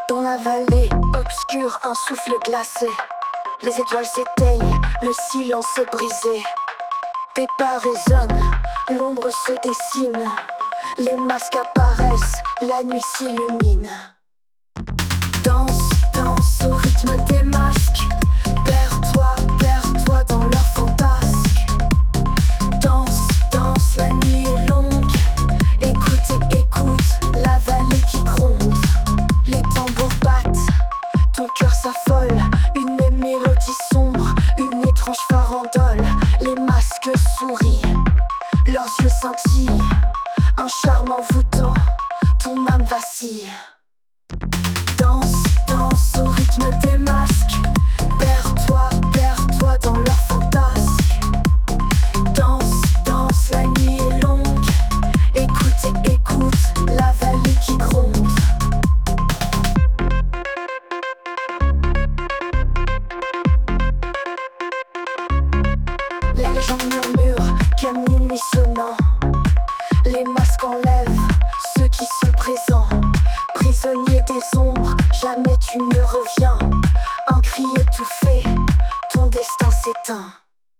Dans la vallée obscure, un souffle glacé. Les étoiles s'éteignent, le silence est brisé. Des pas résonnent, l'ombre se dessine. Les masques apparaissent, la nuit s'illumine. Danse, danse au rythme des masques. Perds-toi dans leur fantasque. Danse, danse, la nuit est longue. Écoute, la vallée qui gronde. Les tambours battent, ton cœur s'affole. Une mélodie sombre, une étrange farandole. Les masques sourient, leurs yeux scintillent. Un charme envoûtant, ton âme vacille. Danse, danse au rythme des masques. Perds-toi dans leur fantasque. Danse, danse, la nuit est longue. Écoute, la vallée qui gronde. Les légendes murmurent, minuit sonnant. Les masques enlèvent ceux qui sont présents. Prisonnier des ombres, jamais tu ne reviens. Un cri étouffé, ton destin s'éteint.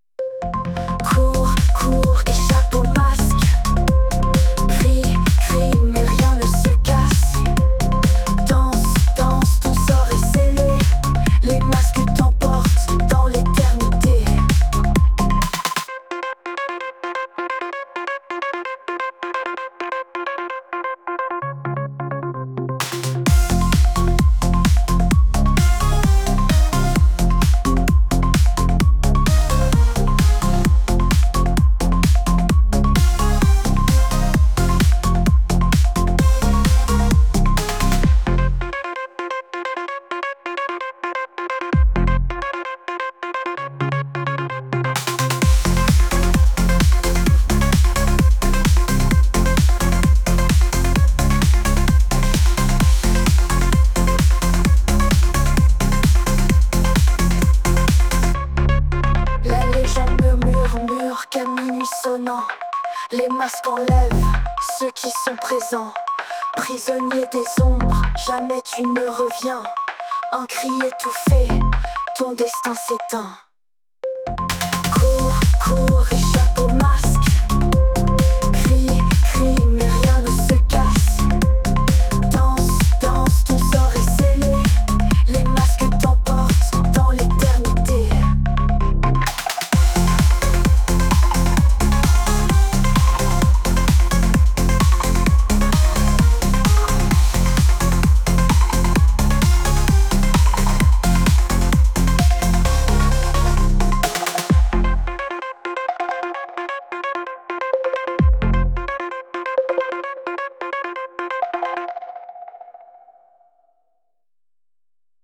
Cours, échappe au masque. Crie, mais rien ne se casse. Danse, ton sort est scellé. Les masques t'emportent dans l'éternité. Qu'à minuit sonnant, les masques enlèvent ceux qui sont présents. Prisonnier des ombres, jamais tu ne reviens. Un cri étouffé, ton destin s'éteint. Cours,